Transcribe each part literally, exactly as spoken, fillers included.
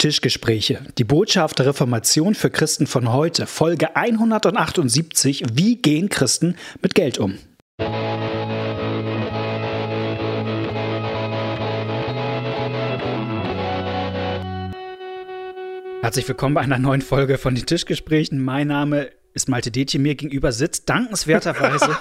Tischgespräche. Die Botschaft der Reformation für Christen von heute. Folge hundertachtundsiebzig. Wie gehen Christen mit Geld um? Herzlich willkommen bei einer neuen Folge von den Tischgesprächen. Mein Name ist Malte Detjen, mir gegenüber sitzt dankenswerterweise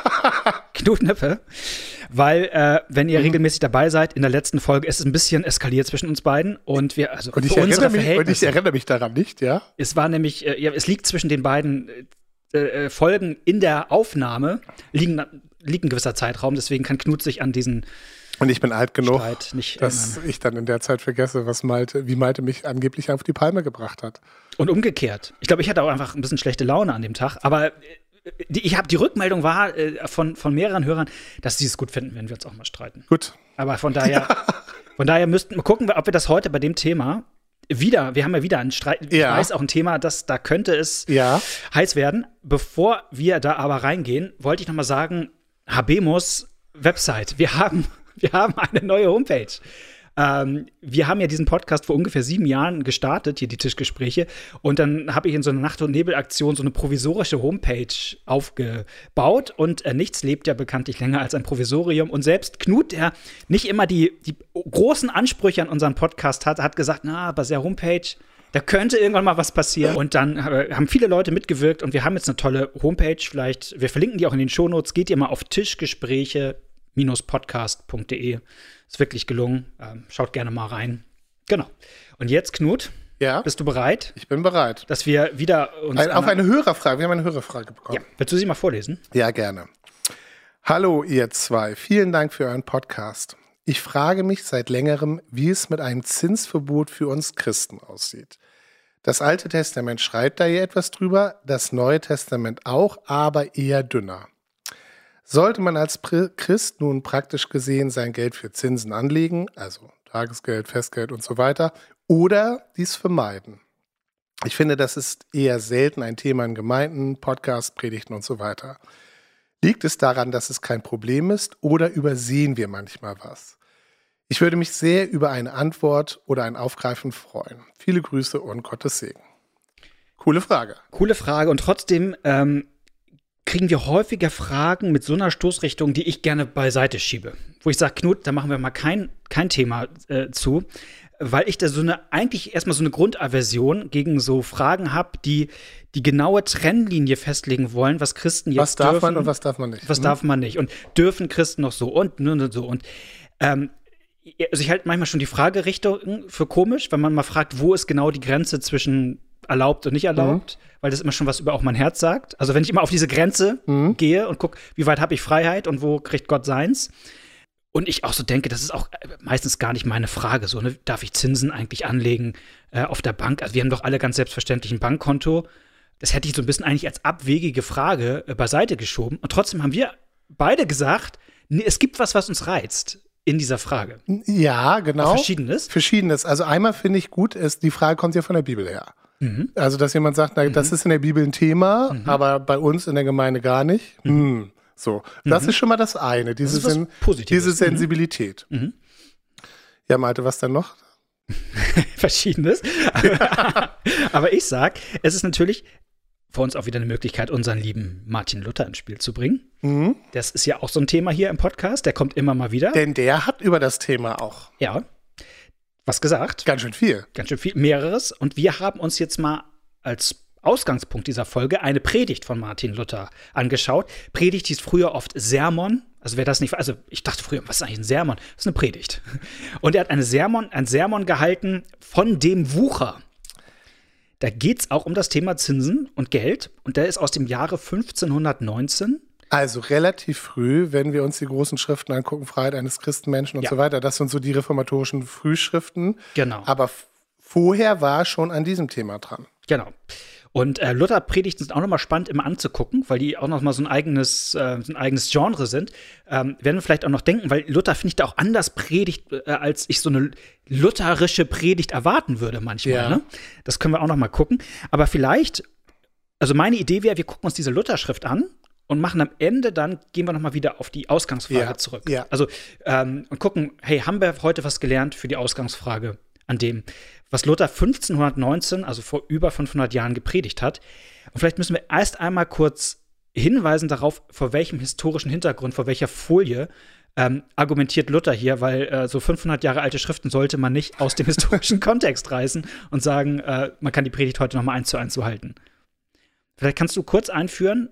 Knut Nippe, weil, äh, wenn ihr mhm. regelmäßig dabei seid, in der letzten Folge ist es ein bisschen eskaliert zwischen uns beiden und wir, also und ich, erinnere mich, und ich erinnere mich daran nicht, ja? Es war nämlich, äh, ja, es liegt zwischen den beiden äh, Folgen in der Aufnahme, liegen, liegt ein gewisser Zeitraum, deswegen kann Knut sich an diesen Und ich bin alt genug, nicht dass erinnern. ich dann in der Zeit vergesse, was Malte, wie Malte mich angeblich auf die Palme gebracht hat. Und umgekehrt. Ich glaube, ich hatte auch einfach ein bisschen schlechte Laune an dem Tag. Aber die, ich habe die Rückmeldung war äh, von, von mehreren Hörern, dass sie es gut finden, wenn wir uns auch mal streiten. Gut. Aber von daher, von daher müssten wir gucken, ob wir das heute bei dem Thema wieder, wir haben ja wieder einen Streit, ja. ich weiß auch ein Thema, das, da könnte es ja. heiß werden. Bevor wir da aber reingehen, wollte ich noch mal sagen, Habemos Website. Wir haben Wir haben eine neue Homepage. Ähm, wir haben ja diesen Podcast vor ungefähr sieben Jahren gestartet, hier die Tischgespräche. Und dann habe ich in so einer Nacht- und Nebelaktion so eine provisorische Homepage aufgebaut. Und äh, nichts lebt ja bekanntlich länger als ein Provisorium. Und selbst Knut, der nicht immer die, die großen Ansprüche an unseren Podcast hat, hat gesagt, na, bei der Homepage, da könnte irgendwann mal was passieren. Und dann äh, haben viele Leute mitgewirkt. Und wir haben jetzt eine tolle Homepage. Vielleicht, wir verlinken die auch in den Shownotes. Geht ihr mal auf Tischgespräche podcast punkt de. Ist wirklich gelungen. Ähm, schaut gerne mal rein. Genau. Und jetzt, Knut, ja? Bist du bereit? Ich bin bereit. Dass wir wieder uns Ein, auf eine Hörerfrage. Wir haben eine Hörerfrage bekommen. Ja. Willst du sie mal vorlesen? Ja, gerne. Hallo, ihr zwei. Vielen Dank für euren Podcast. Ich frage mich seit längerem, wie es mit einem Zinsverbot für uns Christen aussieht. Das Alte Testament schreibt da ja etwas drüber, das Neue Testament auch, aber eher dünner. Sollte man als Christ nun praktisch gesehen sein Geld für Zinsen anlegen, also Tagesgeld, Festgeld und so weiter, oder dies vermeiden? Ich finde, das ist eher selten ein Thema in Gemeinden, Podcasts, Predigten und so weiter. Liegt es daran, dass es kein Problem ist, oder übersehen wir manchmal was? Ich würde mich sehr über eine Antwort oder ein Aufgreifen freuen. Viele Grüße und Gottes Segen. Coole Frage. Coole Frage und trotzdem ähm kriegen wir häufiger Fragen mit so einer Stoßrichtung, die ich gerne beiseite schiebe. Wo ich sage, Knut, da machen wir mal kein, kein Thema äh, zu, weil ich da so eine, eigentlich erstmal so eine Grundaversion gegen so Fragen habe, die die genaue Trennlinie festlegen wollen, was Christen jetzt was darf dürfen. man und was darf man nicht. Was hm? darf man nicht. Und dürfen Christen noch so und, und so. Und ähm, also ich halte manchmal schon die Fragerichtung für komisch, wenn man mal fragt, wo ist genau die Grenze zwischen erlaubt und nicht erlaubt, mhm. weil das immer schon was über auch mein Herz sagt. Also wenn ich immer auf diese Grenze mhm. gehe und gucke, wie weit habe ich Freiheit und wo kriegt Gott seins? Und ich auch so denke, das ist auch meistens gar nicht meine Frage. So, ne? Darf ich Zinsen eigentlich anlegen äh, auf der Bank? Also wir haben doch alle ganz selbstverständlich ein Bankkonto. Das hätte ich so ein bisschen eigentlich als abwegige Frage äh, beiseite geschoben. Und trotzdem haben wir beide gesagt, nee, es gibt was, was uns reizt in dieser Frage. Ja, genau. Auch Verschiedenes. Verschiedenes. Also einmal finde ich gut, ist, die Frage kommt ja von der Bibel her. Mhm. Also, dass jemand sagt, na, mhm. das ist in der Bibel ein Thema, mhm. aber bei uns in der Gemeinde gar nicht. Mhm. Hm. So, das mhm. ist schon mal das eine, diese, das Sen- diese Sensibilität. Mhm. Ja, Malte, was denn noch? Verschiedenes. Aber, aber ich sag, es ist natürlich für uns auch wieder eine Möglichkeit, unseren lieben Martin Luther ins Spiel zu bringen. Mhm. Das ist ja auch so ein Thema hier im Podcast, der kommt immer mal wieder. Denn der hat über das Thema auch. Ja. Was gesagt? Ganz schön viel. Ganz schön viel, mehreres. Und wir haben uns jetzt mal als Ausgangspunkt dieser Folge eine Predigt von Martin Luther angeschaut. Predigt hieß früher oft Sermon. Also wer das nicht, also ich dachte früher, was ist eigentlich ein Sermon? Das ist eine Predigt. Und er hat eine Sermon, ein Sermon gehalten von dem Wucher. Da geht es auch um das Thema Zinsen und Geld. Und der ist aus dem Jahre fünfzehnhundertneunzehn. Also relativ früh, wenn wir uns die großen Schriften angucken, Freiheit eines Christenmenschen und ja. so weiter, das sind so die reformatorischen Frühschriften. Genau. Aber f- vorher war schon an diesem Thema dran. Genau. Und äh, Luther-Predigten sind auch nochmal spannend immer anzugucken, weil die auch nochmal so ein eigenes, äh, so ein eigenes Genre sind. Ähm, werden wir vielleicht auch noch denken, weil Luther, finde ich, da auch anders predigt, äh, als ich so eine lutherische Predigt erwarten würde manchmal. Ja. Ne? Das können wir auch nochmal gucken. Aber vielleicht, also meine Idee wäre, wir gucken uns diese Luther-Schrift an und machen am Ende dann, gehen wir nochmal wieder auf die Ausgangsfrage ja, zurück. Ja. Also ähm, und gucken, hey, haben wir heute was gelernt für die Ausgangsfrage an dem? was Luther fünfzehnhundertneunzehn, also vor über fünfhundert Jahren, gepredigt hat. Und vielleicht müssen wir erst einmal kurz hinweisen darauf, vor welchem historischen Hintergrund, vor welcher Folie ähm, argumentiert Luther hier, weil äh, so fünfhundert Jahre alte Schriften sollte man nicht aus dem historischen Kontext reißen und sagen, äh, man kann die Predigt heute noch mal eins zu eins so halten. Vielleicht kannst du kurz einführen?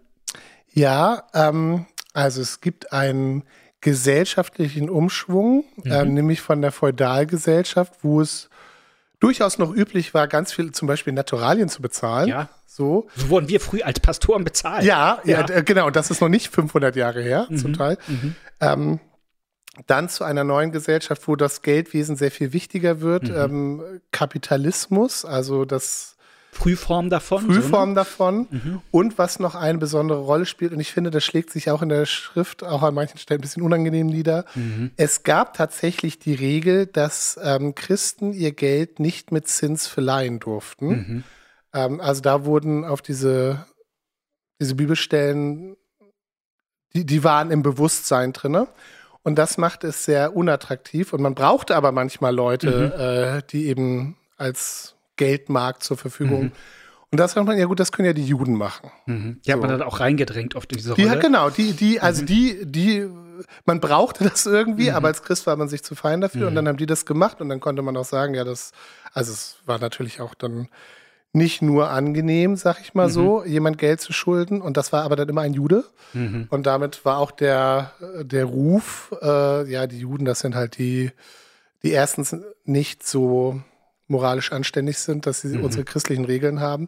Ja, ähm, also es gibt einen gesellschaftlichen Umschwung, mhm. äh, nämlich von der Feudalgesellschaft, wo es durchaus noch üblich war, ganz viel zum Beispiel Naturalien zu bezahlen. Ja. So. So wurden wir früh als Pastoren bezahlt. Ja, ja, ja, genau. Und das ist noch nicht fünfhundert Jahre her, mhm. zum Teil. Mhm. Ähm, dann zu einer neuen Gesellschaft, wo das Geldwesen sehr viel wichtiger wird. Mhm. Ähm, Kapitalismus, also das Frühform davon. Frühform so, ne? davon. Mhm. Und was noch eine besondere Rolle spielt, und ich finde, das schlägt sich auch in der Schrift auch an manchen Stellen ein bisschen unangenehm nieder. Mhm. Es gab tatsächlich die Regel, dass ähm, Christen ihr Geld nicht mit Zins verleihen durften. Mhm. Ähm, also da wurden auf diese, diese Bibelstellen, die, die waren im Bewusstsein drin. Und das macht es sehr unattraktiv. Und man brauchte aber manchmal Leute, mhm. äh, die eben als Geldmarkt zur Verfügung. Mhm. Und das sagt man, ja gut, das können ja die Juden machen. Mhm. Die so. Hat man dann auch reingedrängt auf diese die, Rolle. Ja, genau. Die, die, also mhm. die, die, man brauchte das irgendwie, mhm. aber als Christ war man sich zu fein dafür. Mhm. Und dann haben die das gemacht und dann konnte man auch sagen, ja, das, also es war natürlich auch dann nicht nur angenehm, sag ich mal mhm. so, jemand Geld zu schulden. Und das war aber dann immer ein Jude. Mhm. Und damit war auch der, der Ruf, äh, ja, die Juden, das sind halt die, die erstens nicht so moralisch anständig sind, dass sie mhm. unsere christlichen Regeln haben.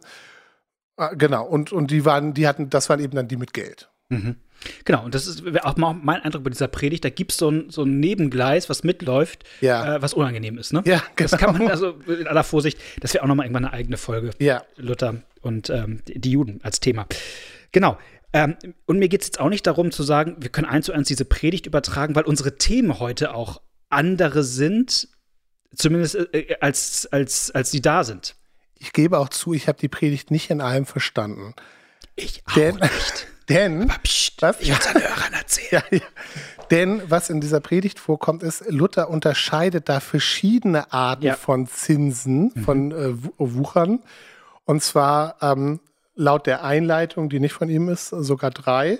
Ah, genau, und, und die waren, die hatten, das waren eben dann die mit Geld. Mhm. Genau, und das ist auch mein Eindruck bei dieser Predigt, da gibt es so ein, so ein Nebengleis, was mitläuft, ja. äh, was unangenehm ist, ne? Ja, genau. Das kann man, also in aller Vorsicht, das wäre auch nochmal irgendwann eine eigene Folge. Ja. Luther und ähm, die Juden als Thema. Genau. Ähm, und mir geht es jetzt auch nicht darum zu sagen, wir können eins zu eins diese Predigt übertragen, weil unsere Themen heute auch andere sind, zumindest äh, als, als, als die da sind. Ich gebe auch zu, ich habe die Predigt nicht in allem verstanden. Ich auch denn, nicht. Denn, Aber pst, was? Ich will es an Hörern erzählen. Ja, ja. Denn was in dieser Predigt vorkommt, ist, Luther unterscheidet da verschiedene Arten ja. von Zinsen, mhm. von äh, Wuchern. Und zwar ähm, laut der Einleitung, die nicht von ihm ist, sogar drei.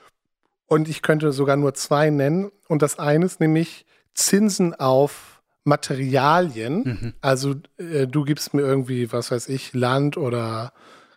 Und ich könnte sogar nur zwei nennen. Und das eine ist nämlich Zinsen auf Materialien, mhm. also äh, du gibst mir irgendwie, was weiß ich, Land oder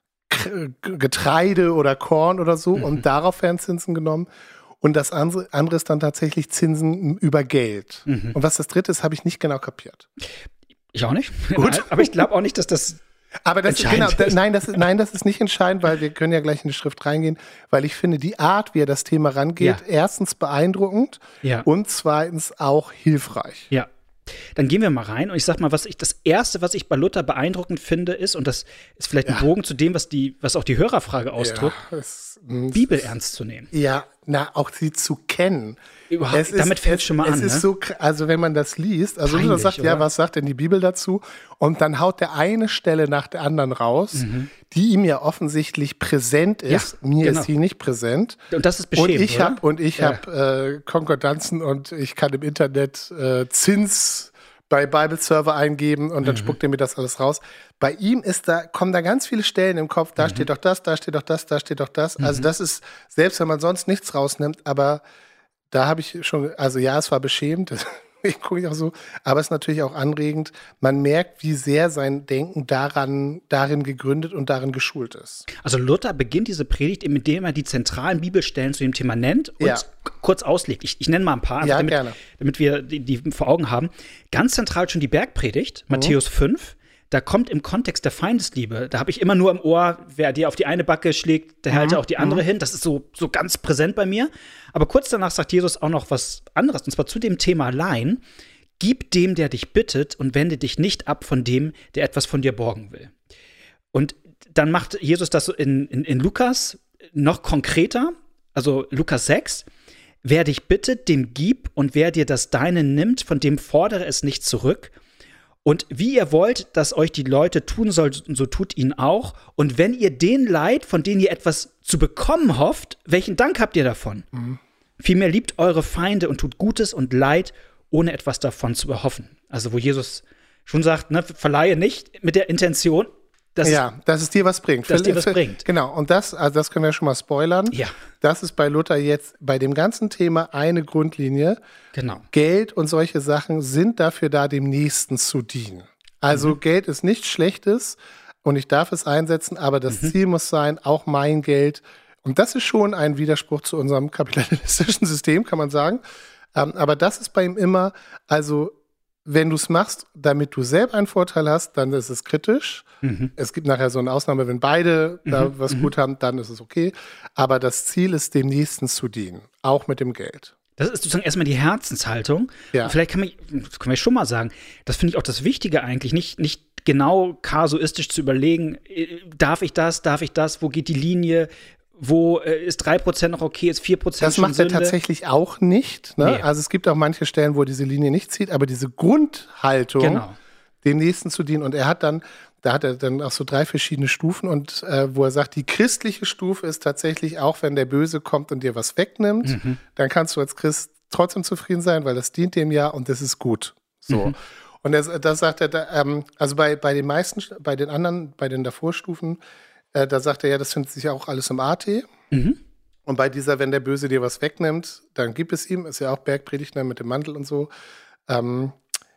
K- Getreide oder Korn oder so mhm. und darauf werden Zinsen genommen. Und das andere, andere ist dann tatsächlich Zinsen über Geld. Mhm. Und was das dritte ist, habe ich nicht genau kapiert. Ich auch nicht. Gut. Aber ich glaube auch nicht, dass das Aber das ist, genau, da, nein, das ist, nein, das ist nicht entscheidend, weil wir können ja gleich in die Schrift reingehen, weil ich finde, die Art, wie er das Thema rangeht, ja. erstens beeindruckend ja. und zweitens auch hilfreich. Ja. Dann gehen wir mal rein und ich sag mal, was ich das erste, was ich bei Luther beeindruckend finde, ist, und das ist vielleicht ein ja. Bogen zu dem, was die, was auch die Hörerfrage ausdrückt, ja, es, Bibel ernst zu nehmen. Ja, na, auch sie zu kennen. Überhaupt, es damit fängt es schon mal es an. Es ist ne? so, also wenn man das liest, also Luther sagt, oder? ja, was sagt denn die Bibel dazu? Und dann haut der eine Stelle nach der anderen raus, mhm. die ihm ja offensichtlich präsent ist. Ja, Mir genau. ist sie nicht präsent. Und das ist beschämend, Und ich habe und ich ja. habe äh, Konkordanzen und ich kann im Internet äh, Zins bei Bible-Server eingeben und dann mhm. spuckt er mir das alles raus. Bei ihm ist da, kommen da ganz viele Stellen im Kopf, da mhm. steht doch das, da steht doch das, da steht doch das. Mhm. Also das ist, selbst wenn man sonst nichts rausnimmt, aber da habe ich schon, also ja, es war beschämend, ich gucke ich auch so, aber es ist natürlich auch anregend. Man merkt, wie sehr sein Denken daran, darin gegründet und darin geschult ist. Also Luther beginnt diese Predigt, indem er die zentralen Bibelstellen zu dem Thema nennt und ja. kurz auslegt. Ich, ich nenne mal ein paar, ja, damit, gerne. damit wir die, die vor Augen haben. Ganz zentral schon die Bergpredigt, mhm. Matthäus fünf. Da kommt im Kontext der Feindesliebe, da habe ich immer nur im Ohr, wer dir auf die eine Backe schlägt, der mhm. hält auch die andere mhm. hin. Das ist so, so ganz präsent bei mir. Aber kurz danach sagt Jesus auch noch was anderes, und zwar zu dem Thema allein. Gib dem, der dich bittet, und wende dich nicht ab von dem, der etwas von dir borgen will. Und dann macht Jesus das so in, in, in Lukas noch konkreter, also Lukas sechs. Wer dich bittet, dem gib, und wer dir das Deine nimmt, von dem fordere es nicht zurück. Und wie ihr wollt, dass euch die Leute tun sollen, so tut ihnen auch. Und wenn ihr den leiht, von denen ihr etwas zu bekommen hofft, welchen Dank habt ihr davon? Mhm. Vielmehr liebt eure Feinde und tut Gutes und Leid, ohne etwas davon zu erhoffen. Also wo Jesus schon sagt, ne, verleihe nicht mit der Intention, dass, ja, dass es dir was bringt. Dass für, dir was für, bringt. Genau, und das, also das können wir schon mal spoilern. Ja. Das ist bei Luther jetzt bei dem ganzen Thema eine Grundlinie. Genau. Geld und solche Sachen sind dafür da, dem Nächsten zu dienen. Also mhm. Geld ist nichts Schlechtes und ich darf es einsetzen, aber das mhm. Ziel muss sein, auch mein Geld. Und das ist schon ein Widerspruch zu unserem kapitalistischen System, kann man sagen. Ähm, aber das ist bei ihm immer, also wenn du es machst, damit du selber einen Vorteil hast, dann ist es kritisch. Mhm. Es gibt nachher so eine Ausnahme, wenn beide mhm. da was mhm. gut haben, dann ist es okay. Aber das Ziel ist, dem Nächsten zu dienen, auch mit dem Geld. Das ist sozusagen erstmal die Herzenshaltung. Ja. Und vielleicht kann man, das können wir schon mal sagen, das finde ich auch das Wichtige eigentlich, nicht, nicht genau kasuistisch zu überlegen, darf ich das, darf ich das, wo geht die Linie, wo äh, ist drei Prozent noch okay, ist vier Prozent Das schon macht er Sünde. tatsächlich auch nicht. Ne? Nee. Also es gibt auch manche Stellen, wo er diese Linie nicht zieht, aber diese Grundhaltung, Genau. dem Nächsten zu dienen. Und er hat dann, da hat er dann auch so drei verschiedene Stufen und äh, wo er sagt, die christliche Stufe ist tatsächlich auch, wenn der Böse kommt und dir was wegnimmt, mhm. dann kannst du als Christ trotzdem zufrieden sein, weil das dient dem ja und das ist gut. So. Mhm. Und das, das sagt er, da, ähm, also bei, bei den meisten, bei den anderen, bei den Davorstufen, äh, da sagt er ja, das findet sich auch alles im A T. Mhm. Und bei dieser, wenn der Böse dir was wegnimmt, dann gib es ihm, ist ja auch Bergpredigt, ne, mit dem Mantel und so. Ähm,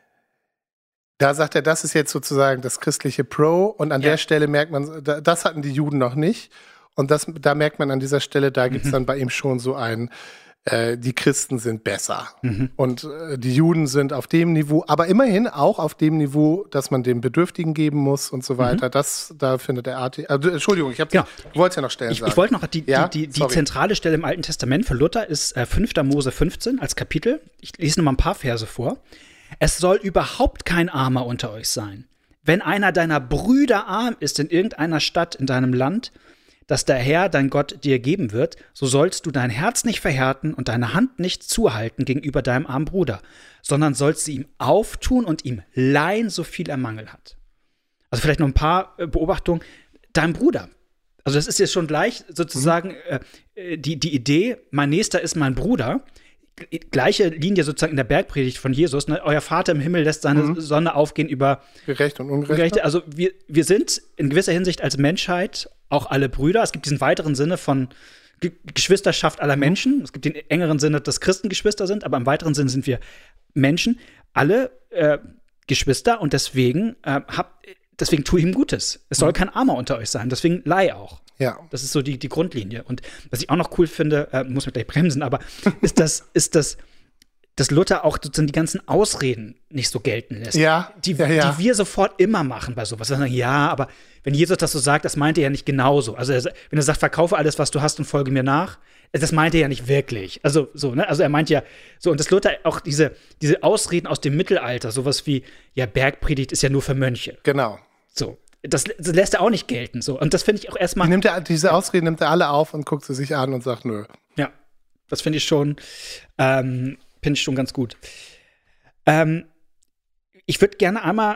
da sagt er, das ist jetzt sozusagen das christliche Pro und an ja. der Stelle merkt man, das hatten die Juden noch nicht. Und das, da merkt man an dieser Stelle, da gibt es mhm. dann bei ihm schon so ein, äh, die Christen sind besser. Mhm. Und äh, die Juden sind auf dem Niveau, aber immerhin auch auf dem Niveau, dass man dem Bedürftigen geben muss und so weiter. Mhm. Das, da findet der A T. Also, Entschuldigung, ich habe genau. du wolltest ja noch Stellen ich, sagen. Ich wollte noch, die, ja? die, die, die zentrale Stelle im Alten Testament für Luther ist äh, fünfter Mose fünfzehn als Kapitel. Ich lese noch mal ein paar Verse vor. Es soll überhaupt kein Armer unter euch sein. Wenn einer deiner Brüder arm ist in irgendeiner Stadt in deinem Land, das der Herr, dein Gott, dir geben wird, so sollst du dein Herz nicht verhärten und deine Hand nicht zuhalten gegenüber deinem armen Bruder, sondern sollst sie ihm auftun und ihm leihen, so viel er Mangel hat. Also vielleicht noch ein paar Beobachtungen. Dein Bruder. Also das ist jetzt schon gleich sozusagen mhm. äh, die, die Idee, mein Nächster ist mein Bruder. Gleiche Linie sozusagen in der Bergpredigt von Jesus. Ne? Euer Vater im Himmel lässt seine mhm. Sonne aufgehen über Gerecht und Ungerecht. Gerechte. Also wir, wir sind in gewisser Hinsicht als Menschheit auch alle Brüder. Es gibt diesen weiteren Sinne von Ge- Geschwisterschaft aller Menschen. Es gibt den engeren Sinne, dass Christen Geschwister sind, aber im weiteren Sinne sind wir Menschen, alle äh, Geschwister und deswegen äh, hab, deswegen tu ihm Gutes. Es soll kein Armer unter euch sein, deswegen leih auch. Ja. Das ist so die, die Grundlinie. Und was ich auch noch cool finde, äh, muss man gleich bremsen, aber ist das, ist das, dass Luther auch sozusagen die ganzen Ausreden nicht so gelten lässt. Ja. Die, ja, ja. die wir sofort immer machen bei sowas. Wir sagen, ja, aber wenn Jesus das so sagt, das meint er ja nicht genauso. Also wenn er sagt, verkaufe alles, was du hast und folge mir nach, das meint er ja nicht wirklich. Also so, ne? Also er meint ja so, und dass Luther auch diese, diese Ausreden aus dem Mittelalter, sowas wie, ja, Bergpredigt ist ja nur für Mönche. Genau. So. Das, das lässt er auch nicht gelten. So. Und das finde ich auch erstmal. Die nimmt er, diese Ausreden nimmt er alle auf und guckt sie sich an und sagt, nö. Ja, das finde ich schon, ähm, finde ich schon ganz gut. Ähm, ich würde gerne einmal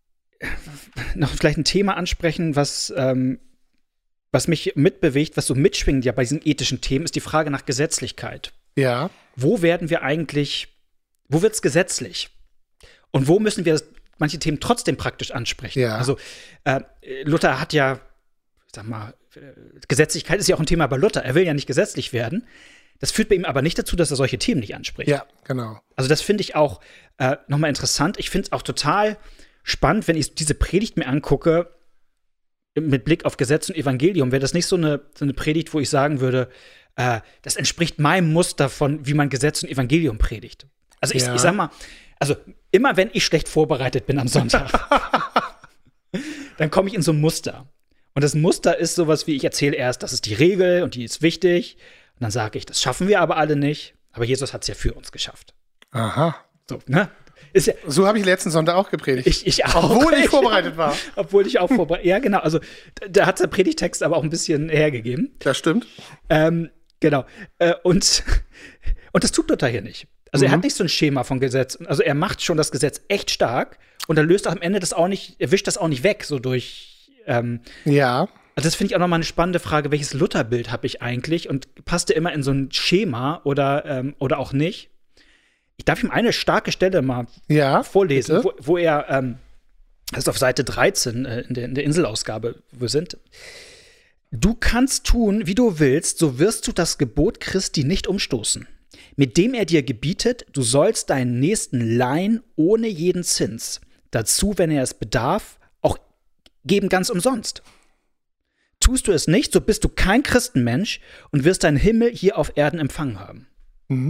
noch vielleicht ein Thema ansprechen, was, ähm, was mich mitbewegt, was so mitschwingt ja bei diesen ethischen Themen, ist die Frage nach Gesetzlichkeit. Ja. Wo werden wir eigentlich, wo wird es gesetzlich? Und wo müssen wir das manche Themen trotzdem praktisch ansprechen. Ja. Also äh, Luther hat ja, sag mal, Gesetzlichkeit ist ja auch ein Thema bei Luther. Er will ja nicht gesetzlich werden. Das führt bei ihm aber nicht dazu, dass er solche Themen nicht anspricht. Ja, genau. Also das finde ich auch äh, nochmal interessant. Ich finde es auch total spannend, wenn ich diese Predigt mir angucke, mit Blick auf Gesetz und Evangelium, wäre das nicht so eine, so eine Predigt, wo ich sagen würde, äh, das entspricht meinem Muster von, wie man Gesetz und Evangelium predigt. Also ich, ja. ich sag mal, also immer wenn ich schlecht vorbereitet bin am Sonntag, dann komme ich in so ein Muster. Und das Muster ist sowas wie, ich erzähle erst, das ist die Regel und die ist wichtig. Und dann sage ich, das schaffen wir aber alle nicht. Aber Jesus hat es ja für uns geschafft. Aha. So, ne? Ist ja, so habe ich letzten Sonntag auch gepredigt. Ich, ich auch. Obwohl ich vorbereitet war. Obwohl ich auch vorbereitet war. Ja, genau. Also da hat der Predigtext aber auch ein bisschen hergegeben. Das stimmt. Ähm, genau. Äh, und, und das tut Luther hier nicht. Also mhm. er hat nicht so ein Schema von Gesetz. Also er macht schon das Gesetz echt stark und er löst auch am Ende das auch nicht, er wischt das auch nicht weg, so durch ähm, ja. Also das finde ich auch nochmal eine spannende Frage, welches Lutherbild habe ich eigentlich und passt der immer in so ein Schema oder, ähm, oder auch nicht? Ich darf ihm eine starke Stelle mal ja, vorlesen, wo, wo er ähm, das ist auf Seite dreizehn äh, in, der, in der Inselausgabe, wo wir sind. Du kannst tun, wie du willst, so wirst du das Gebot Christi nicht umstoßen, mit dem er dir gebietet, du sollst deinen Nächsten leihen ohne jeden Zins. Dazu, wenn er es bedarf, auch geben ganz umsonst. Tust du es nicht, so bist du kein Christenmensch und wirst deinen Himmel hier auf Erden empfangen haben. Mhm.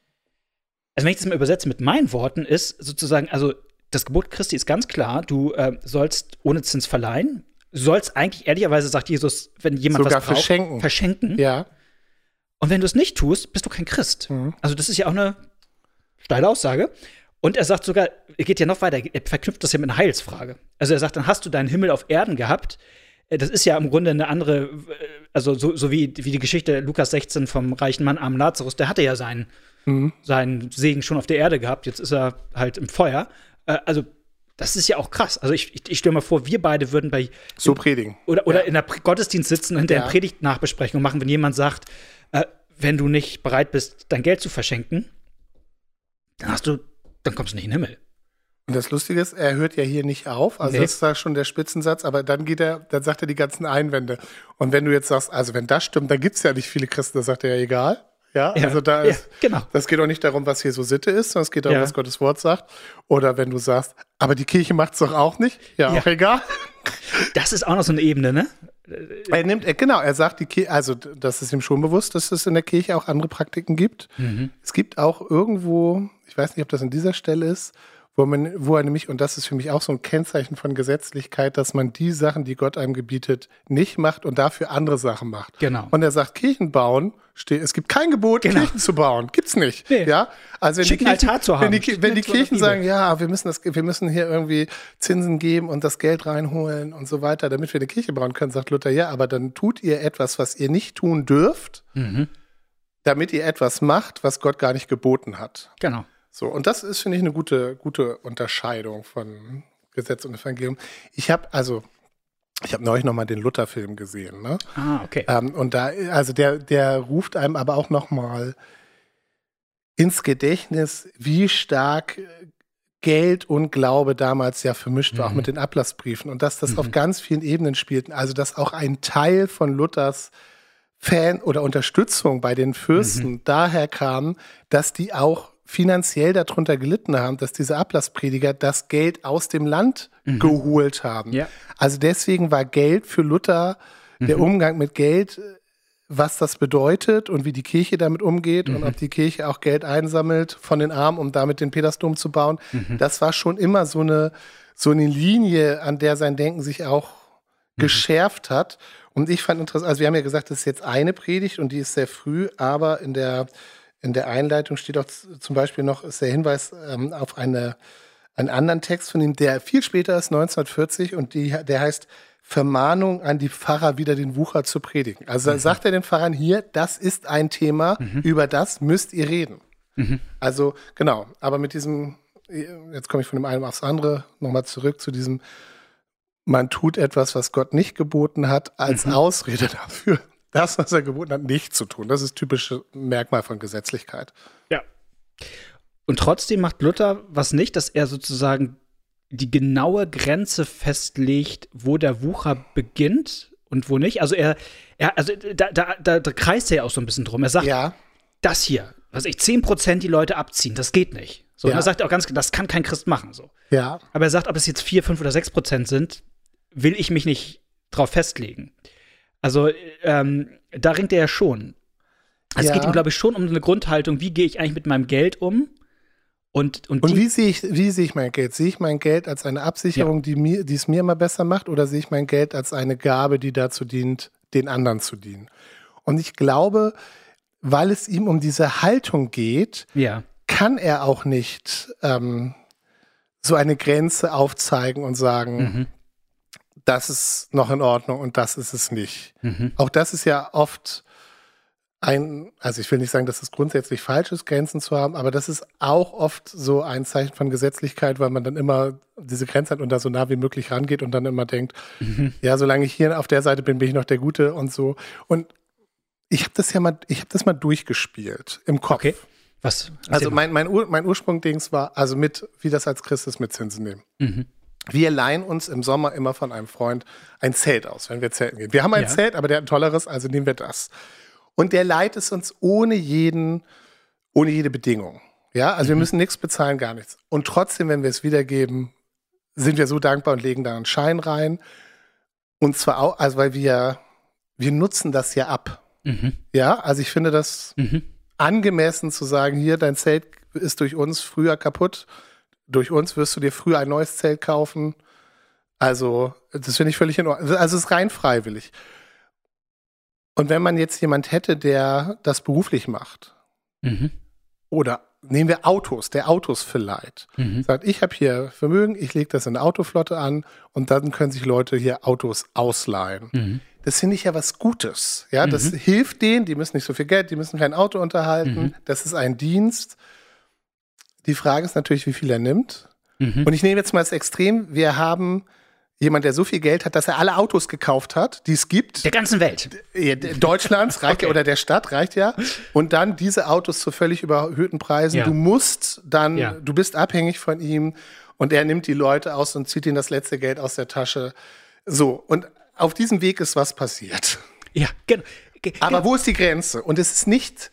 Also wenn ich das mal übersetze mit meinen Worten, ist sozusagen, also das Gebot Christi ist ganz klar, du äh, sollst ohne Zins verleihen. Du sollst eigentlich, ehrlicherweise sagt Jesus, wenn jemand sogar was braucht, verschenken. verschenken. Ja. Und wenn du es nicht tust, bist du kein Christ. Mhm. Also das ist ja auch eine steile Aussage. Und er sagt sogar, er geht ja noch weiter, er verknüpft das ja mit einer Heilsfrage. Also er sagt, dann hast du deinen Himmel auf Erden gehabt. Das ist ja im Grunde eine andere, also so, so wie, wie die Geschichte Lukas sechzehn vom reichen Mann armen Lazarus, der hatte ja seinen, mhm. seinen Segen schon auf der Erde gehabt, jetzt ist er halt im Feuer. Also das ist ja auch krass. Also ich, ich, ich stelle mir vor, wir beide würden bei so predigen. Oder, oder ja. in der Gottesdienst sitzen und in der ja. Predigtnachbesprechung machen, wenn jemand sagt, äh, wenn du nicht bereit bist, dein Geld zu verschenken, dann hast du, dann kommst du nicht in den Himmel. Und das Lustige ist, er hört ja hier nicht auf, also nee. das ist da schon der Spitzensatz, aber dann geht er, dann sagt er die ganzen Einwände. Und wenn du jetzt sagst, also wenn das stimmt, dann gibt es ja nicht viele Christen, da sagt er ja egal. Ja, ja, also da ist, ja, genau. Das geht auch nicht darum, was hier so Sitte ist, sondern es geht darum, ja. was Gottes Wort sagt. Oder wenn du sagst, aber die Kirche macht es doch auch nicht, ja, ja, auch egal. Das ist auch noch so eine Ebene, ne? Er nimmt, er, genau, er sagt, die Kirche, also das ist ihm schon bewusst, dass es in der Kirche auch andere Praktiken gibt. Mhm. Es gibt auch irgendwo, ich weiß nicht, ob das an dieser Stelle ist, wo man, wo er nämlich, und das ist für mich auch so ein Kennzeichen von Gesetzlichkeit, dass man die Sachen, die Gott einem gebietet, nicht macht und dafür andere Sachen macht. Genau. Und er sagt, Kirchen bauen, steht, es gibt kein Gebot, genau. Kirchen zu bauen. Gibt's nicht. Nee. Ja? Also wenn Schicken die Kirchen, Altar zu haben. Wenn die, wenn die Kirchen sagen, ja, wir müssen das, wir müssen hier irgendwie Zinsen geben und das Geld reinholen und so weiter, damit wir eine Kirche bauen können, sagt Luther, ja, aber dann tut ihr etwas, was ihr nicht tun dürft, mhm. damit ihr etwas macht, was Gott gar nicht geboten hat. Genau. So, und das ist, finde ich, eine gute, gute Unterscheidung von Gesetz und Evangelium. Ich habe, also, ich habe neulich nochmal den Luther-Film gesehen, ne? Ah, okay. Ähm, und da, also der, der ruft einem aber auch nochmal ins Gedächtnis, wie stark Geld und Glaube damals ja vermischt war, mhm. auch mit den Ablassbriefen. Und dass das mhm. auf ganz vielen Ebenen spielten. Also, dass auch ein Teil von Luthers Fan oder Unterstützung bei den Fürsten mhm. daher kam, dass die auch finanziell darunter gelitten haben, dass diese Ablassprediger das Geld aus dem Land mhm. geholt haben. Ja. Also deswegen war Geld für Luther, der mhm. Umgang mit Geld, was das bedeutet und wie die Kirche damit umgeht mhm. und ob die Kirche auch Geld einsammelt von den Armen, um damit den Petersdom zu bauen, mhm. das war schon immer so eine, so eine Linie, an der sein Denken sich auch mhm. geschärft hat. Und ich fand interessant, also wir haben ja gesagt, das ist jetzt eine Predigt und die ist sehr früh, aber in der In der Einleitung steht auch zum Beispiel noch ist der Hinweis ähm, auf eine, einen anderen Text von ihm, der viel später ist, neunzehnhundertvierzig, und die, der heißt Vermahnung an die Pfarrer, wieder den Wucher zu predigen. Also mhm. sagt er den Pfarrern hier, das ist ein Thema, mhm. über das müsst ihr reden. Mhm. Also genau, aber mit diesem, jetzt komme ich von dem einen aufs andere, nochmal zurück zu diesem, man tut etwas, was Gott nicht geboten hat, als mhm. Ausrede dafür, das, was er geboten hat, nicht zu tun. Das ist typisches Merkmal von Gesetzlichkeit. Ja. Und trotzdem macht Luther was nicht, dass er sozusagen die genaue Grenze festlegt, wo der Wucher beginnt und wo nicht. Also er, er also da, da, da, da kreist er ja auch so ein bisschen drum. Er sagt, ja. das hier, was ich zehn Prozent die Leute abziehen, das geht nicht. So, ja. Und er sagt auch ganz, das kann kein Christ machen. So. Ja. Aber er sagt, ob es jetzt vier, fünf oder sechs Prozent sind, will ich mich nicht drauf festlegen. Also, ähm, da ringt er ja schon. Also ja. Es geht ihm, glaube ich, schon um eine Grundhaltung, wie gehe ich eigentlich mit meinem Geld um? Und, und, und wie sehe ich, wie sehe ich mein Geld? Sehe ich mein Geld als eine Absicherung, ja. die mir, die es mir immer besser macht, oder sehe ich mein Geld als eine Gabe, die dazu dient, den anderen zu dienen? Und ich glaube, weil es ihm um diese Haltung geht, ja. kann er auch nicht ähm, so eine Grenze aufzeigen und sagen, mhm. das ist noch in Ordnung und das ist es nicht. Mhm. Auch das ist ja oft ein, also ich will nicht sagen, dass es grundsätzlich falsch ist, Grenzen zu haben, aber das ist auch oft so ein Zeichen von Gesetzlichkeit, weil man dann immer diese Grenze hat und da so nah wie möglich rangeht und dann immer denkt, mhm. ja, solange ich hier auf der Seite bin, bin ich noch der Gute und so. Und ich habe das ja mal, ich habe das mal durchgespielt im Kopf. Okay. Was? Also mein, mein, Ur, mein Ursprung-Dings war, also mit, wie das als Christus mit Zinsen nehmen. Mhm. Wir leihen uns im Sommer immer von einem Freund ein Zelt aus, wenn wir zelten gehen. Wir haben ein Ja. Zelt, aber der hat ein tolleres, also nehmen wir das. Und der leiht es uns ohne jeden, ohne jede Bedingung. Ja, also wir müssen nichts bezahlen, gar nichts. Und trotzdem, wenn wir es wiedergeben, sind wir so dankbar und legen da einen Schein rein. Und zwar auch, also weil wir, wir nutzen das ja ab. Mhm. Ja, also ich finde das Mhm. angemessen zu sagen, hier, dein Zelt ist durch uns früher kaputt. Durch uns wirst du dir früher ein neues Zelt kaufen. Also, das finde ich völlig in Ordnung. Also, es ist rein freiwillig. Und wenn man jetzt jemand hätte, der das beruflich macht, Mhm. oder nehmen wir Autos, der Autos verleiht, Mhm. sagt, ich habe hier Vermögen, ich lege das in eine Autoflotte an und dann können sich Leute hier Autos ausleihen. Mhm. Das finde ich ja was Gutes. Ja, das Mhm. hilft denen, die müssen nicht so viel Geld, die müssen kein Auto unterhalten. Mhm. Das ist ein Dienst. Die Frage ist natürlich, wie viel er nimmt. Mhm. Und ich nehme jetzt mal das Extrem. Wir haben jemand, der so viel Geld hat, dass er alle Autos gekauft hat, die es gibt. Der ganzen Welt. Ja, Deutschlands reicht ja, Okay. oder der Stadt reicht ja. Und dann diese Autos zu völlig überhöhten Preisen. Ja. Du musst dann, Ja. du bist abhängig von ihm und er nimmt die Leute aus und zieht ihnen das letzte Geld aus der Tasche. So, und auf diesem Weg ist was passiert. Ja, genau. Ge- Aber genau. wo ist die Grenze? Und es ist nicht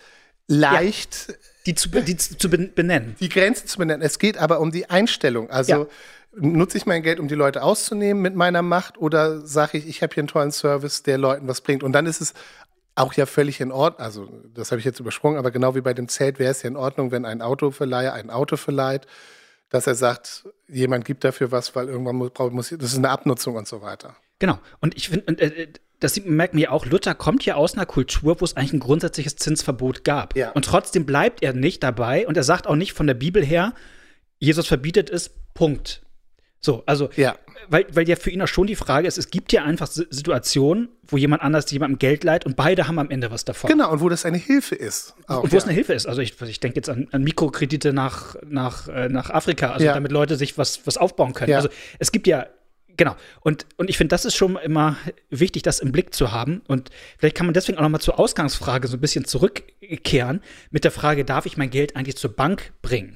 leicht, Die zu, die zu ben- benennen. die Grenze zu benennen. Es geht aber um die Einstellung. Also Ja. nutze ich mein Geld, um die Leute auszunehmen mit meiner Macht, oder sage ich, ich habe hier einen tollen Service, der Leuten was bringt. Und dann ist es auch ja völlig in Ordnung. Also das habe ich jetzt übersprungen, aber genau wie bei dem Zelt wäre es ja in Ordnung, wenn ein Autoverleiher ein Auto verleiht, dass er sagt, jemand gibt dafür was, weil irgendwann muss, muss das ist eine Abnutzung und so weiter. Genau. Und ich finde, äh, das sieht- merkt man ja auch, Luther kommt ja aus einer Kultur, wo es eigentlich ein grundsätzliches Zinsverbot gab. Ja. Und trotzdem bleibt er nicht dabei und er sagt auch nicht von der Bibel her, Jesus verbietet es, Punkt. So, also, Ja. weil, weil ja für ihn auch schon die Frage ist, es gibt ja einfach Si- Situationen, wo jemand anders jemandem Geld leiht und beide haben am Ende was davon. Genau, und wo das eine Hilfe ist. Auch, Und wo es ja. eine Hilfe ist. Also ich, ich denke jetzt an, an Mikrokredite nach, nach, äh, nach Afrika, also Ja. damit Leute sich was, was aufbauen können. Ja. Also es gibt ja, genau. Und, und ich finde, das ist schon immer wichtig, das im Blick zu haben. Und vielleicht kann man deswegen auch noch mal zur Ausgangsfrage so ein bisschen zurückkehren mit der Frage, darf ich mein Geld eigentlich zur Bank bringen?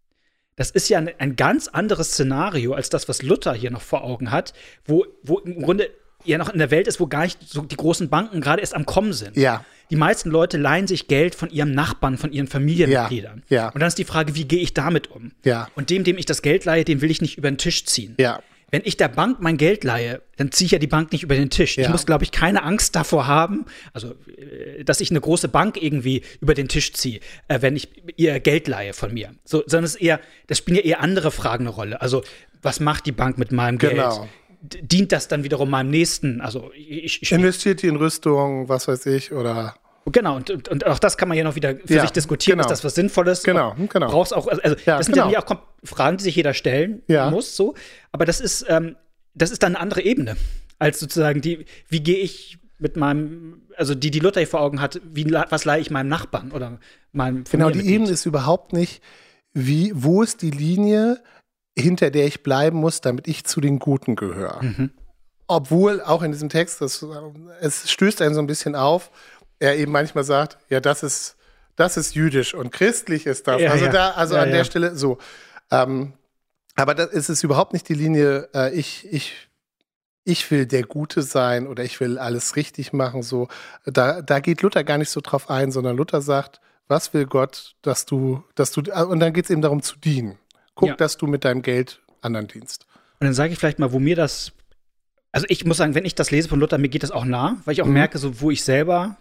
Das ist ja ein, ein ganz anderes Szenario als das, was Luther hier noch vor Augen hat, wo, wo im Grunde ja noch in der Welt ist, wo gar nicht so die großen Banken gerade erst am Kommen sind. Ja. Die meisten Leute leihen sich Geld von ihrem Nachbarn, von ihren Familienmitgliedern. Ja, ja. Und dann ist die Frage, wie gehe ich damit um? Ja. Und dem, dem ich das Geld leihe, den will ich nicht über den Tisch ziehen. Ja. Wenn ich der Bank mein Geld leihe, dann ziehe ich ja die Bank nicht über den Tisch. Ja. Ich muss, glaube ich, keine Angst davor haben, also, äh, dass ich eine große Bank irgendwie über den Tisch ziehe, äh, wenn ich ihr Geld leihe von mir. So, sondern es ist eher, das spielen ja eher andere Fragen eine Rolle. Also, was macht die Bank mit meinem Genau. Geld? D- Dient das dann wiederum meinem Nächsten? Also, ich, ich Investiert die in Rüstung, was weiß ich, oder Genau, und, und, und auch das kann man ja noch wieder für Ja, sich diskutieren. genau. Ist das was Sinnvolles? Genau, genau. Brauchst auch, also Ja, das sind genau. ja auch Fragen, die sich jeder stellen Ja. muss, so. Aber das ist, ähm, das ist dann eine andere Ebene, als sozusagen die, wie gehe ich mit meinem, also die, die Luther hier vor Augen hat, wie, was leihe ich meinem Nachbarn oder meinem Genau, die Familienmitglied? Ebene ist überhaupt nicht, wie, wo ist die Linie, hinter der ich bleiben muss, damit ich zu den Guten gehöre. Mhm. Obwohl auch in diesem Text, das, es stößt einen so ein bisschen auf, er eben manchmal sagt, ja, das ist, das ist jüdisch und christlich ist das. Ja, also ja. da, also Ja, an der ja. Stelle so. Ähm, aber das ist es überhaupt nicht die Linie, äh, ich, ich, ich will der Gute sein oder ich will alles richtig machen. So, da, da geht Luther gar nicht so drauf ein, sondern Luther sagt, was will Gott, dass du, dass du, und dann geht es eben darum zu dienen. Guck, Ja. dass du mit deinem Geld anderen dienst. Und dann sage ich vielleicht mal, wo mir das, also ich muss sagen, wenn ich das lese von Luther, mir geht das auch nah, weil ich auch Mhm. merke, so wo ich selber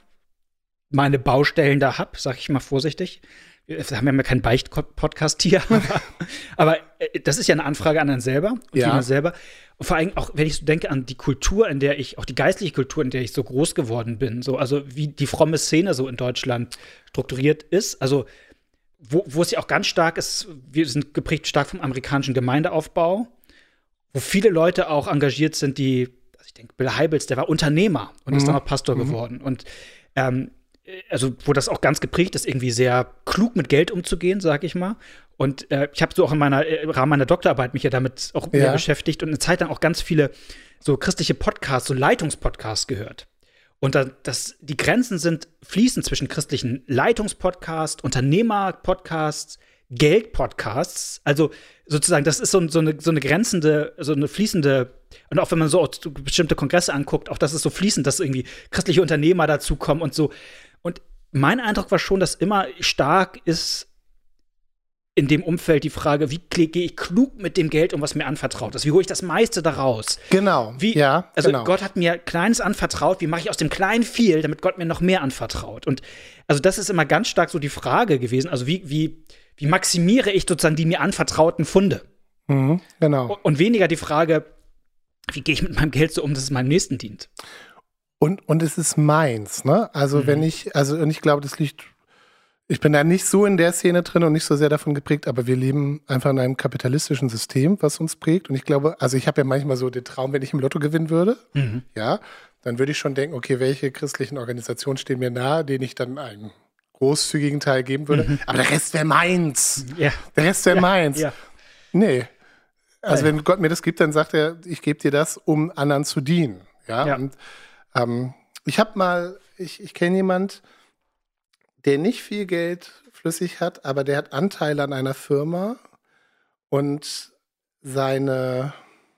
meine Baustellen da habe, sage ich mal vorsichtig. Wir haben ja keinen Beicht-Podcast hier, aber, aber äh, das ist ja eine Anfrage an einen selber und Ja. jemand selber. Und vor allem auch, wenn ich so denke an die Kultur, in der ich, auch die geistliche Kultur, in der ich so groß geworden bin, so, also wie die fromme Szene so in Deutschland strukturiert ist, also wo, wo es ja auch ganz stark ist, wir sind geprägt stark vom amerikanischen Gemeindeaufbau, wo viele Leute auch engagiert sind, die, also ich denke, Bill Heibels, der war Unternehmer und ist Mhm. dann auch Pastor Mhm. geworden. Und ähm, also wo das auch ganz geprägt ist, irgendwie sehr klug mit Geld umzugehen, sag ich mal. Und äh, ich habe so auch in meiner äh, im Rahmen meiner Doktorarbeit mich ja damit auch mehr Ja. beschäftigt und eine Zeit lang auch ganz viele so christliche Podcasts, so Leitungspodcasts gehört. Und da, das, die Grenzen sind fließend zwischen christlichen Leitungspodcasts, Unternehmerpodcasts, Geld-Podcasts. Also sozusagen, das ist so, so, eine, so eine grenzende, so eine fließende, und auch wenn man so bestimmte Kongresse anguckt, auch das ist so fließend, dass irgendwie christliche Unternehmer dazukommen und so. Und mein Eindruck war schon, dass immer stark ist in dem Umfeld die Frage, wie gehe ich klug mit dem Geld um, was mir anvertraut ist? Wie hole ich das meiste daraus? Genau, wie, ja, Also genau. Gott hat mir Kleines anvertraut, wie mache ich aus dem Kleinen viel, damit Gott mir noch mehr anvertraut? Und also das ist immer ganz stark so die Frage gewesen, also wie, wie, wie maximiere ich sozusagen die mir anvertrauten Funde? Mhm, genau. Und weniger die Frage, wie gehe ich mit meinem Geld so um, dass es meinem Nächsten dient? Und, und es ist meins, ne? Also mhm. wenn ich, also und ich glaube, das liegt Ich bin da nicht so in der Szene drin und nicht so sehr davon geprägt, aber wir leben einfach in einem kapitalistischen System, was uns prägt. Und ich glaube, also ich habe ja manchmal so den Traum, wenn ich im Lotto gewinnen würde, mhm. ja, dann würde ich schon denken, okay, welche christlichen Organisationen stehen mir nahe, denen ich dann einen großzügigen Teil geben würde. Mhm. Aber der Rest wäre meins. Ja. Der Rest wäre ja. meins. Ja. Nee. Also ja. wenn Gott mir das gibt, dann sagt er, ich gebe dir das, um anderen zu dienen. Ja. ja. Und ähm, ich habe mal, ich, ich kenne jemand, der nicht viel Geld flüssig hat, aber der hat Anteile an einer Firma und seine,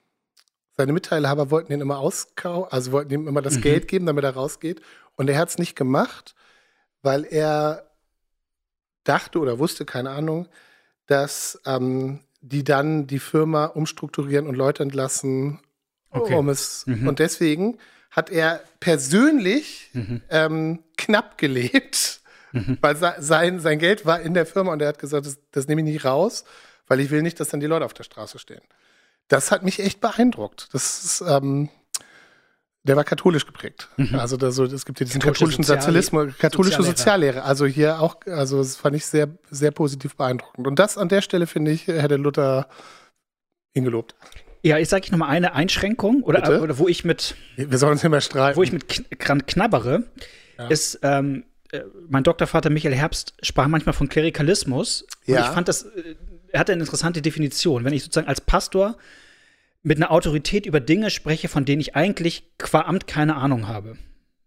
seine Mitteilhaber wollten ihn immer auskaufen, also wollten ihm immer das mhm. Geld geben, damit er rausgeht. Und er hat es nicht gemacht, weil er dachte oder wusste, keine Ahnung, dass ähm, die dann die Firma umstrukturieren und Leute entlassen, okay. um es mhm. und deswegen hat er persönlich mhm. ähm, knapp gelebt. Mhm. Weil sein, sein Geld war in der Firma und er hat gesagt, das, das nehme ich nicht raus, weil ich will nicht, dass dann die Leute auf der Straße stehen. Das hat mich echt beeindruckt. Das ist, ähm, der war katholisch geprägt. Mhm. Also da so, es gibt ja diesen katholischen Sozial- Sozialismus, katholische Soziallehre. Soziallehre. Also hier auch, also das fand ich sehr, sehr positiv beeindruckend. Und das an der Stelle, finde ich, hätte Luther ihn gelobt. Ja, ich sage ich noch mal eine Einschränkung, oder, oder wo ich mit Wir sollen uns nicht mehr streiten. Wo ich mit kn- knabbere, ja. ist ähm, mein Doktorvater Michael Herbst sprach manchmal von Klerikalismus. Und ja. ich fand das, er hatte eine interessante Definition. Wenn ich sozusagen als Pastor mit einer Autorität über Dinge spreche, von denen ich eigentlich qua Amt keine Ahnung habe.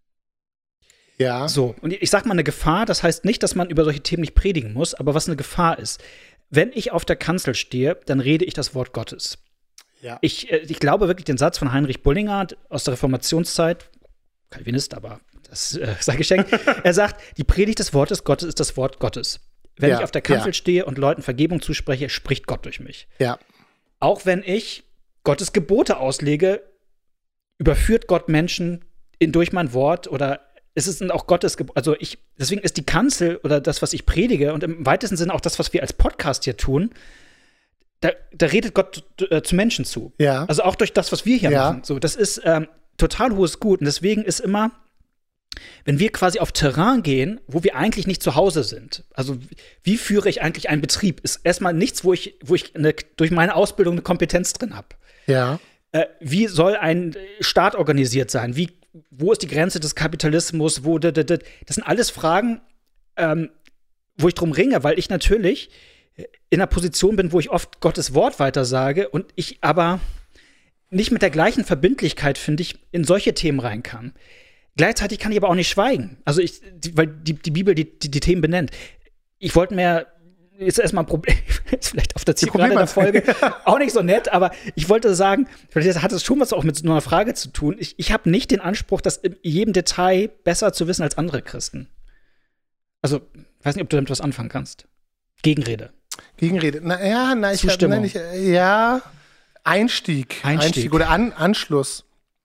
Ja. So, und ich sag mal eine Gefahr, das heißt nicht, dass man über solche Themen nicht predigen muss, aber was eine Gefahr ist. Wenn ich auf der Kanzel stehe, dann rede ich das Wort Gottes. Ja. Ich, ich glaube wirklich den Satz von Heinrich Bullinger aus der Reformationszeit, Calvinist, aber das äh, sei geschenkt. Er sagt, die Predigt des Wortes Gottes ist das Wort Gottes. Wenn ja, ich auf der Kanzel ja. stehe und Leuten Vergebung zuspreche, spricht Gott durch mich. Ja. Auch wenn ich Gottes Gebote auslege, überführt Gott Menschen in, durch mein Wort oder es ist auch Gottes Gebote. Also ich, deswegen ist die Kanzel oder das, was ich predige und im weitesten Sinne auch das, was wir als Podcast hier tun, da, da redet Gott äh, zu Menschen zu. Ja. Also auch durch das, was wir hier ja. machen. So, das ist ähm, total hohes Gut und deswegen ist immer, wenn wir quasi auf Terrain gehen, wo wir eigentlich nicht zu Hause sind, also wie führe ich eigentlich einen Betrieb, ist erstmal nichts, wo ich, wo ich eine, durch meine Ausbildung eine Kompetenz drin habe. Ja. Äh, wie soll ein Staat organisiert sein? Wie, wo ist die Grenze des Kapitalismus? Wo, das sind alles Fragen, ähm, wo ich drum ringe, weil ich natürlich in einer Position bin, wo ich oft Gottes Wort weitersage und ich aber nicht mit der gleichen Verbindlichkeit, finde ich, in solche Themen rein kann. Gleichzeitig kann ich aber auch nicht schweigen. Also ich, die, weil die, die Bibel die, die, die Themen benennt. Ich wollte mir jetzt erstmal ein Problem, ist vielleicht auf der Zielgerade der Folge auch nicht so nett, aber ich wollte sagen, vielleicht hat es schon was auch mit so einer Frage zu tun. Ich, ich habe nicht den Anspruch, das in jedem Detail besser zu wissen als andere Christen. Also, ich weiß nicht, ob du damit was anfangen kannst. Gegenrede. Gegenrede. Na ja, na, ich hab, nein, ich, ja, Einstieg. Einstieg. Einstieg oder An, Anschluss.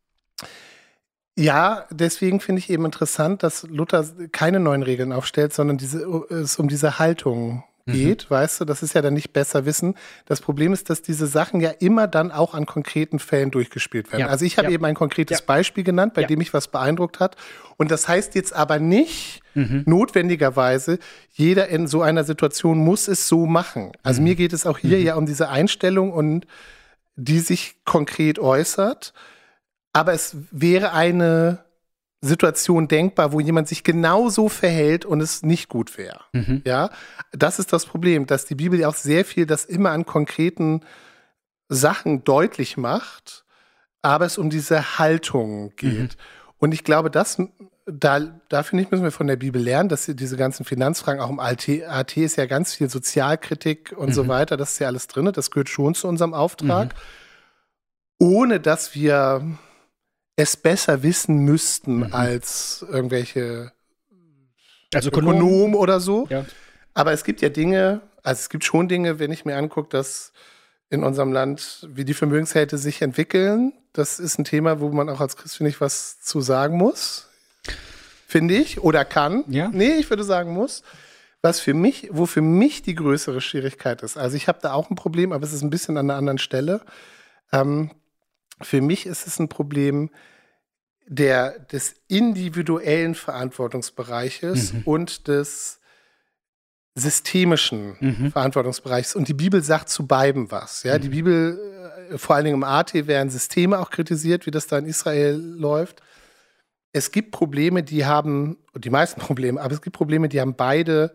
Ja, deswegen finde ich eben interessant, dass Luther keine neuen Regeln aufstellt, sondern diese, es um diese Haltung geht, mhm. weißt du, das ist ja dann nicht besser wissen. Das Problem ist, dass diese Sachen ja immer dann auch an konkreten Fällen durchgespielt werden. Ja. Also ich habe ja. eben ein konkretes ja. Beispiel genannt, bei ja. dem mich was beeindruckt hat. Und das heißt jetzt aber nicht mhm. notwendigerweise, jeder in so einer Situation muss es so machen. Also mhm. mir geht es auch hier mhm. ja um diese Einstellung und die sich konkret äußert. Aber es wäre eine Situation denkbar, wo jemand sich genauso verhält und es nicht gut wäre. Mhm. Ja, das ist das Problem, dass die Bibel ja auch sehr viel das immer an konkreten Sachen deutlich macht, aber es um diese Haltung geht. Mhm. Und ich glaube, das da, da finde ich, müssen wir von der Bibel lernen, dass diese ganzen Finanzfragen, auch im A T, A T ist ja ganz viel Sozialkritik und mhm. so weiter, das ist ja alles drin, das gehört schon zu unserem Auftrag, mhm. ohne dass wir es besser wissen müssten mhm. als irgendwelche also Ökonomen Ökonom oder so. Ja. Aber es gibt ja Dinge, also es gibt schon Dinge, wenn ich mir angucke, dass in unserem Land, wie die Vermögenshälfte sich entwickeln, das ist ein Thema, wo man auch als Christ, finde ich, was zu sagen muss. Finde ich. Oder kann. Ja. Nee, ich würde sagen muss. Was für mich, wo für mich die größere Schwierigkeit ist. Also ich habe da auch ein Problem, aber es ist ein bisschen an einer anderen Stelle. Ähm, für mich ist es ein Problem der, des individuellen Verantwortungsbereiches mhm. und des systemischen mhm. Verantwortungsbereichs. Und die Bibel sagt zu beidem was. Ja? Mhm. Die Bibel, äh, vor allen Dingen im A T, werden Systeme auch kritisiert, wie das da in Israel läuft. Es gibt Probleme, die haben, die meisten Probleme, aber es gibt Probleme, die haben beide,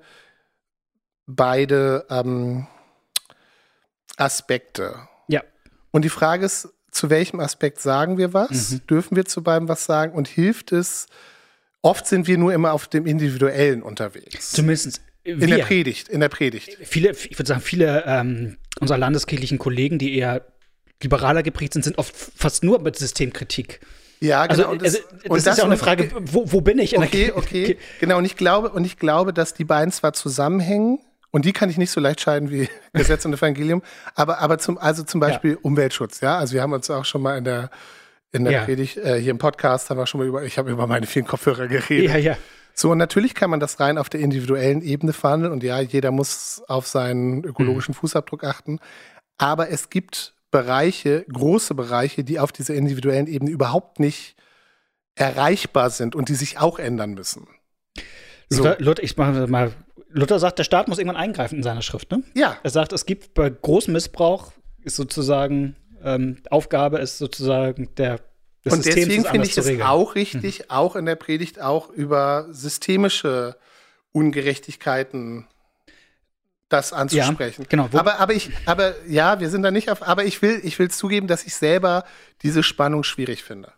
beide ähm, Aspekte. Ja. Und die Frage ist, zu welchem Aspekt sagen wir was? Mhm. Dürfen wir zu beidem was sagen? Und hilft es? Oft sind wir nur immer auf dem Individuellen unterwegs. Zumindest in wir. der Predigt. In der Predigt. Viele, ich würde sagen, viele ähm, unserer landeskirchlichen Kollegen, die eher liberaler geprägt sind, sind oft fast nur mit Systemkritik. Ja, genau. Also, und das, also, das, und das ist ja auch eine Frage, wo, wo bin ich? Okay, okay, genau. Und ich glaube, und ich glaube, dass die beiden zwar zusammenhängen, und die kann ich nicht so leicht scheiden wie Gesetz und Evangelium, aber, aber zum, also zum Beispiel ja. Umweltschutz, ja. Also wir haben uns auch schon mal in der, in der ja. Predigt, äh, hier im Podcast haben wir schon mal über, ich habe über meine vielen Kopfhörer geredet. Ja, ja. So, und natürlich kann man das rein auf der individuellen Ebene verhandeln und ja, jeder muss auf seinen ökologischen mhm. Fußabdruck achten. Aber es gibt Bereiche, große Bereiche, die auf dieser individuellen Ebene überhaupt nicht erreichbar sind und die sich auch ändern müssen. So. Luther, Luther, ich mache mal, Luther sagt, der Staat muss irgendwann eingreifen in seiner Schrift, ne? Ja. Er sagt, es gibt bei großem Missbrauch, ist sozusagen, ähm, Aufgabe ist sozusagen der des Und Systems deswegen finde ich es auch richtig, mhm. auch in der Predigt auch über systemische Ungerechtigkeiten das anzusprechen. Ja, genau. Aber, aber ich, aber ja, wir sind da nicht auf, aber ich will, ich will zugeben, dass ich selber diese Spannung schwierig finde.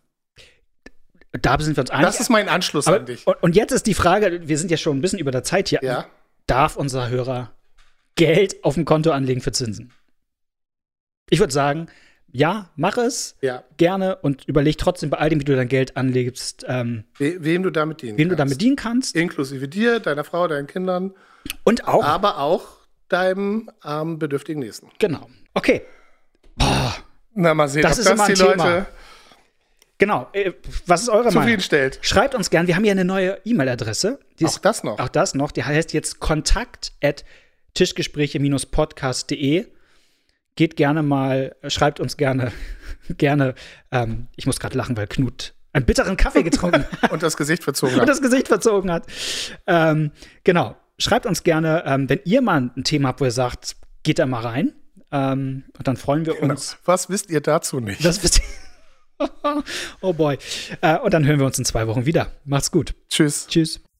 Da sind wir uns einig. Das ist mein Anschluss aber, an dich. Und, und jetzt ist die Frage, wir sind ja schon ein bisschen über der Zeit hier. Ja. Darf unser Hörer Geld auf dem Konto anlegen für Zinsen? Ich würde sagen, ja, mach es ja. gerne und überleg trotzdem bei all dem, wie du dein Geld anlegst, ähm, We wem du damit dienen wem kannst. du damit dienen kannst. Inklusive dir, deiner Frau, deinen Kindern. Und auch. Aber auch deinem armen, bedürftigen Nächsten. Genau. Okay. Boah. Na, mal sehen, das ob ist das immer ein die Thema. Leute Genau. Was ist eure Meinung? Zufriedenstellt. Schreibt uns gern. Wir haben hier eine neue E-Mail-Adresse. Auch das noch. Auch das noch. Die heißt jetzt kontakt at tischgespräche podcast punkt de. Geht gerne mal, schreibt uns gerne, gerne. Ähm, ich muss gerade lachen, weil Knut einen bitteren Kaffee getrunken hat. Und das Gesicht verzogen hat. Und das Gesicht verzogen hat. Ähm, genau. Schreibt uns gerne, ähm, wenn ihr mal ein Thema habt, wo ihr sagt, geht da mal rein. Ähm, und dann freuen wir uns. Genau. Was wisst ihr dazu nicht? Das wisst ihr. Oh boy. Äh, und dann hören wir uns in zwei Wochen wieder. Macht's gut. Tschüss. Tschüss.